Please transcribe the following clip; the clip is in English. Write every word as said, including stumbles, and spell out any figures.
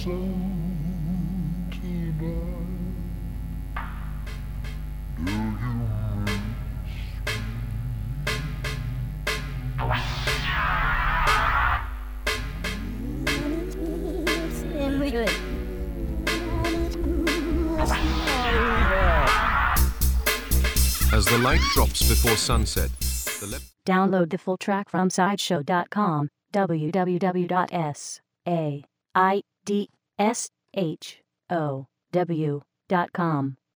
sun tonight. Do you As the light drops before sunset, the left Download the full track from sideshow dot com, w w w dot sideshow dot com.